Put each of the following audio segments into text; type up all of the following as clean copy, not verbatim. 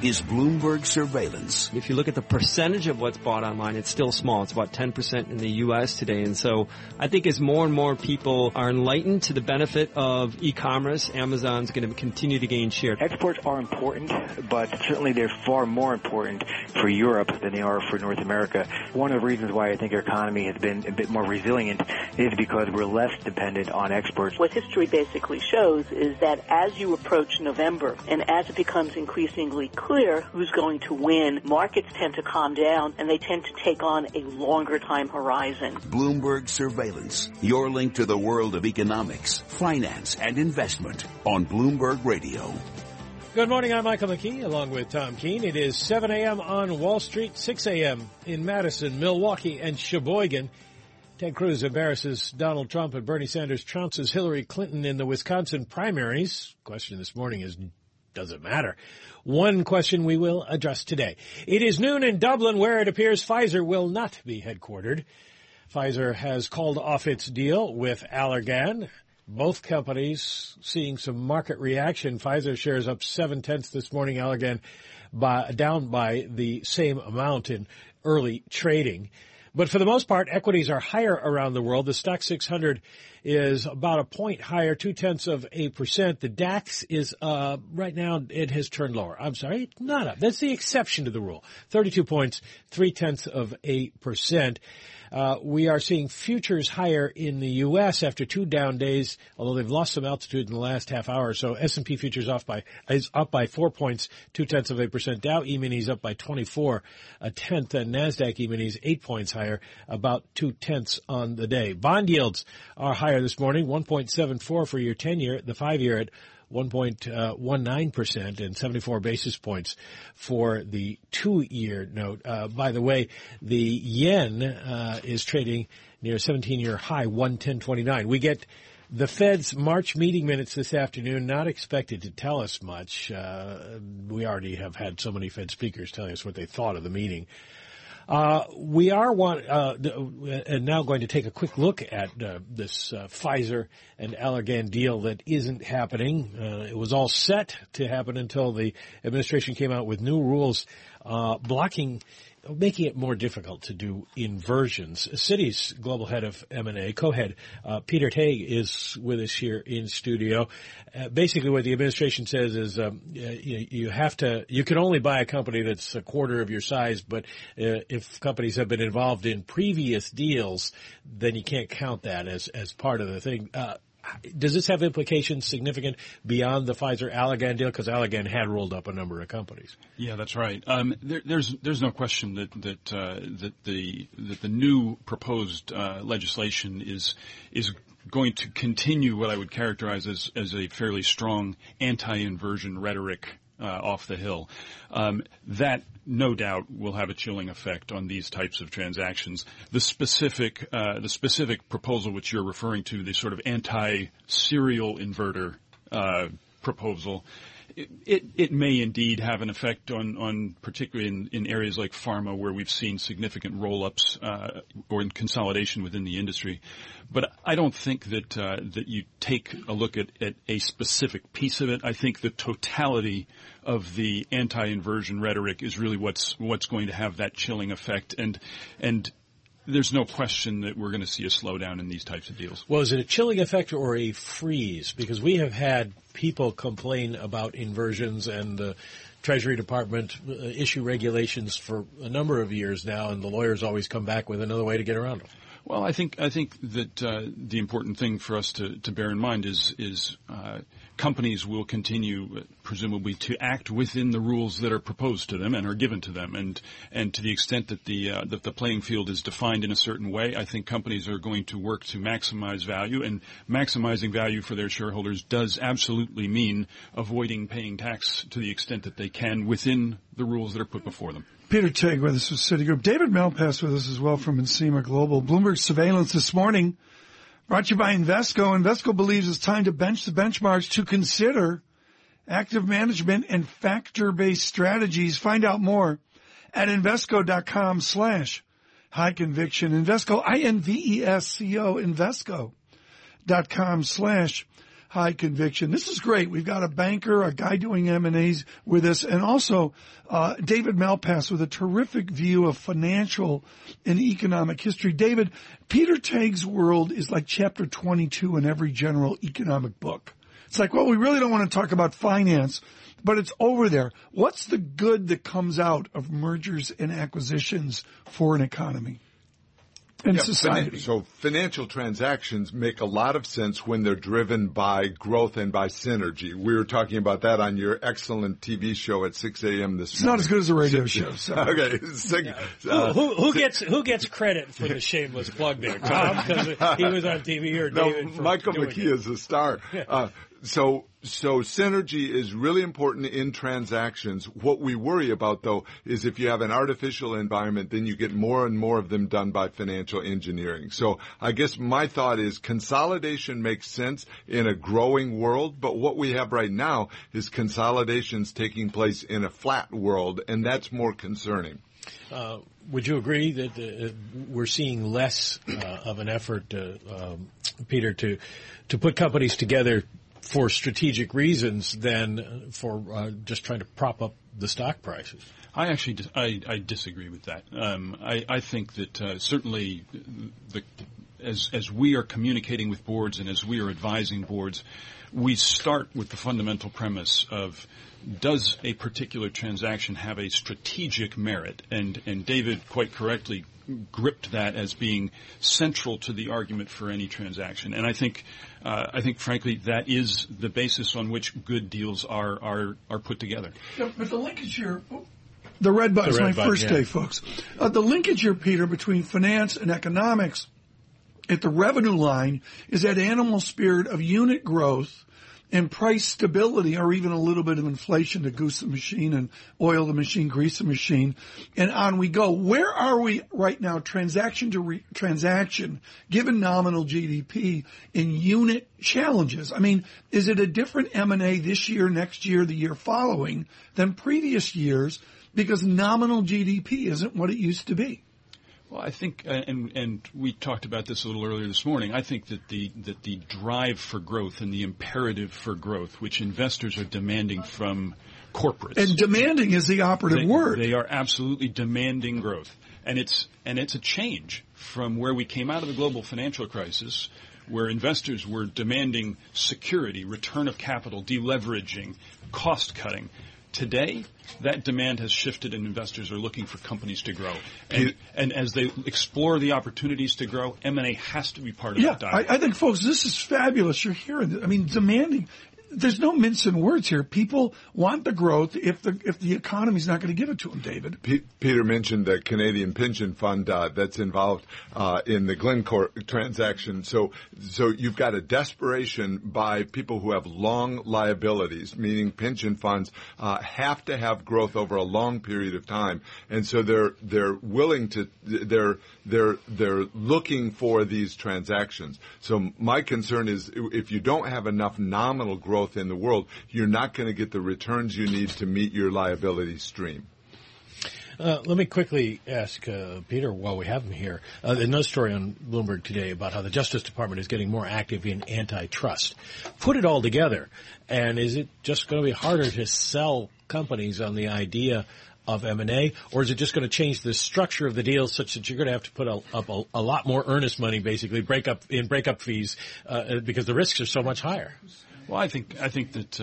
is Bloomberg Surveillance. If you look at the percentage of what's bought online, it's still small. It's about 10% in the U.S. today. And so I think as more and more people are enlightened to the benefit of e-commerce, Amazon's going to continue to gain share. Exports are important, but certainly they're far more important for Europe than they are for North America. One of the reasons why I think our economy has been a bit more resilient is because we're less dependent on exports. What history basically shows is that as you approach November and as it becomes increasingly clear who's going to win, markets tend to calm down and they tend to take on a longer time horizon. Bloomberg Surveillance, your link to the world of economics, finance, and investment on Bloomberg Radio. Good morning, I'm Michael McKee, along with Tom Keene. It is 7 a.m. on Wall Street, 6 a.m. in Madison, Milwaukee, and Sheboygan. Ted Cruz embarrasses Donald Trump and Bernie Sanders trounces Hillary Clinton in the Wisconsin primaries. Question this morning is, does it matter? One question we will address today. It is noon in Dublin, where it appears Pfizer will not be headquartered. Pfizer has called off its deal with Allergan. Both companies seeing some market reaction. Pfizer shares up 0.7 this morning. Allergan down by the same amount in early trading. But for the most part, equities are higher around the world. The Stoxx 600 is about a point higher, 0.2%. The DAX is, right now, it has turned lower. I'm sorry, not up. That's the exception to the rule. 32 points, 0.3%. We are seeing futures higher in the U.S. after 2 down days, although they've lost some altitude in the last half hour. So S&P futures is up by 4 points, 0.2%. Dow E-minis up by 24, 0.1, and NASDAQ E-minis 8 points higher, about 0.2 on the day. Bond yields are higher this morning, 1.74 for your 10-year, the 5-year at 1.19% and 74 basis points for the 2-year note. By the way, the yen is trading near a 17-year high, 110.29. We get the Fed's March meeting minutes this afternoon, not expected to tell us much. We already have had so many Fed speakers telling us what they thought of the meeting. We are now going to take a quick look at this Pfizer and Allergan deal that isn't happening. It was all set to happen until the administration came out with new rules making it more difficult to do inversions. Citi's global head of M&A, co-head, Peter Tague, is with us here in studio. Basically what the administration says is you can only buy a company that's a quarter of your size, but if companies have been involved in previous deals, then you can't count that as part of the thing. Does this have implications significant beyond the Pfizer-Allergan deal? Because Allergan had rolled up a number of companies. Yeah, that's right. There's no question that the new proposed legislation is going to continue what I would characterize as a fairly strong anti-inversion rhetoric off the Hill. That no doubt will have a chilling effect on these types of transactions. The specific proposal which you're referring to, the sort of anti-serial inverter proposal, it may indeed have an effect on particularly in areas like pharma, where we've seen significant roll-ups or in consolidation within the industry. But I don't think that you take a look at a specific piece of it. I think the totality of the anti-inversion rhetoric is really what's going to have that chilling effect, and there's no question that we're going to see a slowdown in these types of deals. Well, is it a chilling effect or a freeze? Because we have had people complain about inversions, and the Treasury Department issue regulations for a number of years now, and the lawyers always come back with another way to get around them. Well, I think that the important thing for us to bear in mind is companies will continue, presumably, to act within the rules that are proposed to them and are given to them, and to the extent that the playing field is defined in a certain way, I think companies are going to work to maximize value, and maximizing value for their shareholders does absolutely mean avoiding paying tax to the extent that they can within the rules that are put before them. Peter Tague with us with Citigroup. David Malpass with us as well from Encima Global. Bloomberg Surveillance this morning brought to you by Invesco. Invesco believes it's time to bench the benchmarks to consider active management and factor-based strategies. Find out more at Invesco.com/high conviction. Invesco, INVESCO, Invesco.com/high high conviction. This is great. We've got a banker, a guy doing M&As with us, and also David Malpass with a terrific view of financial and economic history. David, Peter Tague's world is like chapter 22 in every general economic book. It's like, well, we really don't want to talk about finance, but it's over there. What's the good that comes out of mergers and acquisitions for an economy and society? So financial transactions make a lot of sense when they're driven by growth and by synergy. We were talking about that on your excellent TV show at 6 a.m. this morning. It's not as good as a radio show. So. Okay. Who gets credit for the shameless plug there, Tom? Because he was on TV or David? No, Michael McKee is a star. So synergy is really important in transactions. What we worry about, though, is if you have an artificial environment, then you get more and more of them done by financial engineering. So I guess my thought is consolidation makes sense in a growing world, but what we have right now is consolidations taking place in a flat world, and that's more concerning. Would you agree that we're seeing less of an effort, Peter, to put companies together for strategic reasons than for just trying to prop up the stock prices? I actually I disagree with that. I think that certainly as we are communicating with boards and as we are advising boards, we start with the fundamental premise of, does a particular transaction have a strategic merit? And David quite correctly gripped that as being central to the argument for any transaction. And I think frankly that is the basis on which good deals are put together. Yeah, but the linkage here, the red button is my first day, folks. The linkage here, Peter, between finance and economics at the revenue line is that animal spirit of unit growth and price stability, or even a little bit of inflation to goose the machine and oil the machine, grease the machine, and on we go. Where are we right now, transaction to transaction, given nominal GDP in unit challenges? I mean, is it a different M&A this year, next year, the year following than previous years because nominal GDP isn't what it used to be? Well, I think, and we talked about this a little earlier this morning, I think that the drive for growth and the imperative for growth, which investors are demanding from corporates. And demanding is the operative word. They are absolutely demanding growth. And it's a change from where we came out of the global financial crisis, where investors were demanding security, return of capital, deleveraging, cost cutting. Today, that demand has shifted and investors are looking for companies to grow. And as they explore the opportunities to grow, M&A has to be part of that dialogue. I think, folks, this is fabulous. You're hearing, I mean, demanding. There's no mince in words here. People want the growth if the economy's not going to give it to them, David. Peter mentioned the Canadian pension fund that's involved in the Glencore transaction. So you've got a desperation by people who have long liabilities, meaning pension funds have to have growth over a long period of time, and so they're willing to they're looking for these transactions. So my concern is if you don't have enough nominal growth in the world, you're not going to get the returns you need to meet your liability stream. Let me quickly ask Peter, while we have him here, another story on Bloomberg today about how the Justice Department is getting more active in antitrust. Put it all together, and is it just going to be harder to sell companies on the idea of M&A, or is it just going to change the structure of the deal such that you're going to have to put up a lot more earnest money, basically, breakup fees, because the risks are so much higher? Well, I think that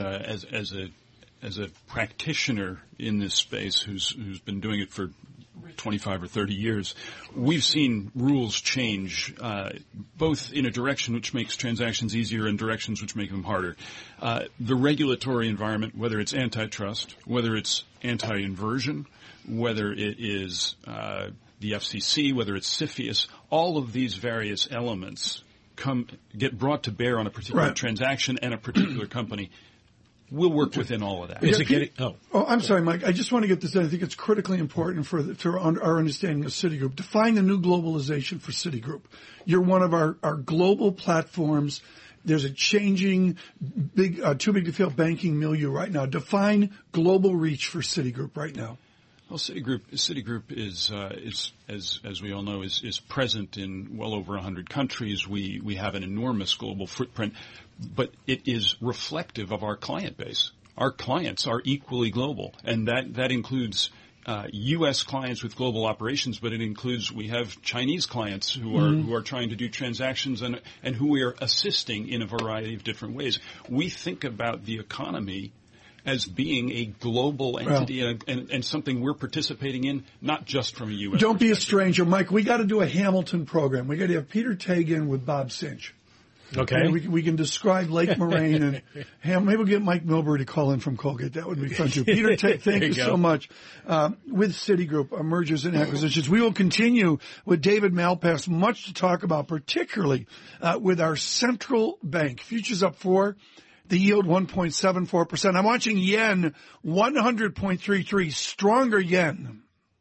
as a practitioner in this space who's been doing it for 25 or 30 years, we've seen rules change both in a direction which makes transactions easier and directions which make them harder. The regulatory environment, whether it's antitrust, whether it's anti-inversion, whether it is the FCC, whether it's CFIUS, all of these various elements get brought to bear on a particular transaction and a particular company. We'll work within all of that. I'm sorry, Mike. I just want to get this in. I think it's critically important for our understanding of Citigroup. Define the new globalization for Citigroup. You're one of our global platforms. There's a changing, too big to fail banking milieu right now. Define global reach for Citigroup right now. Well, Citigroup is as we all know, is present in well over 100 countries. We have an enormous global footprint. it is reflective of our client base. Our clients are equally global, and that includes U.S. clients with global operations, but it includes, we have Chinese clients who are trying to do transactions and who we are assisting in a variety of different ways. We think about the economy as being a global entity and something we're participating in, not just from a U.S. Don't be a stranger, Mike. We got to do a Hamilton program. We got to have Peter Tagan with Bob Cinch. Okay. And we can describe Lake Moraine and maybe we'll get Mike Milbury to call in from Colgate. That would be fun too. Peter, thank you so much. With Citigroup, mergers and acquisitions, we will continue with David Malpass. Much to talk about, particularly with our central bank. Futures up 4. The yield 1.74%. I'm watching yen 100.33. Stronger yen.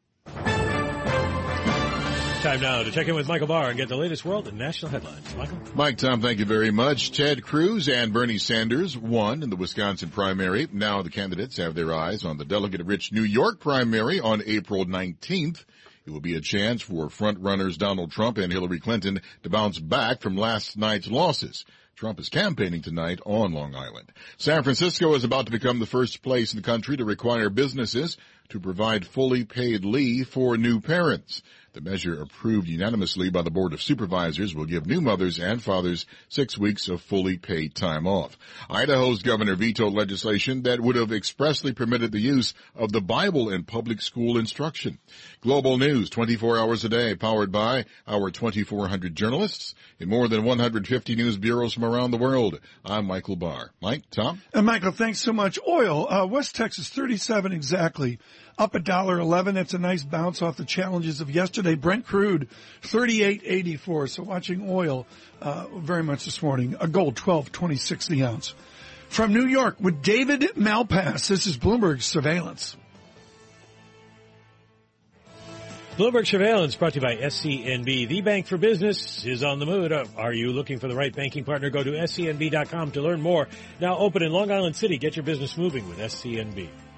Time now to check in with Michael Barr and get the latest world and national headlines. Michael? Mike, Tom, thank you very much. Ted Cruz and Bernie Sanders won in the Wisconsin primary. Now the candidates have their eyes on the delegate-rich New York primary on April 19th. It will be a chance for front-runners Donald Trump and Hillary Clinton to bounce back from last night's losses. Trump is campaigning tonight on Long Island. San Francisco is about to become the first place in the country to require businesses to provide fully paid leave for new parents. The measure, approved unanimously by the Board of Supervisors, will give new mothers and fathers 6 weeks of fully paid time off. Idaho's governor vetoed legislation that would have expressly permitted the use of the Bible in public school instruction. Global news 24 hours a day, powered by our 2,400 journalists in more than 150 news bureaus from around the world. I'm Michael Barr. Mike, Tom? And Michael, thanks so much. Oil, West Texas, 37 exactly. Up $1.11. That's a nice bounce off the challenges of yesterday. Brent crude, 38.84. So watching oil, very much this morning. A gold, 12.26 the ounce. From New York with David Malpass. This is Bloomberg Surveillance. Bloomberg Surveillance brought to you by SCNB. The bank for business is on the move. Are you looking for the right banking partner? Go to scnb.com to learn more. Now open in Long Island City. Get your business moving with SCNB.